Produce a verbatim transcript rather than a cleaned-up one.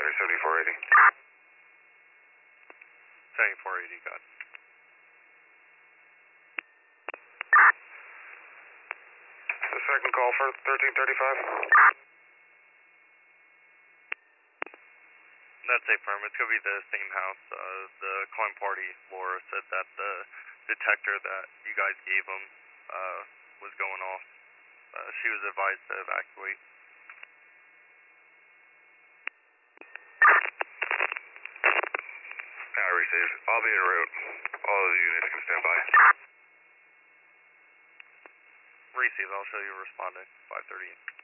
Sorry, seventy-four eighty. seventy-four eighty, got it. The second call for thirteen thirty-five. That's a firm. It's going to be the same house. Uh, the climb party, Laura, said that the detector that you guys gave them uh, was going off. Uh, she was advised to evacuate. I received. I'll be en route. All of the units can stand by. Receive. I'll show you responding. five thirty.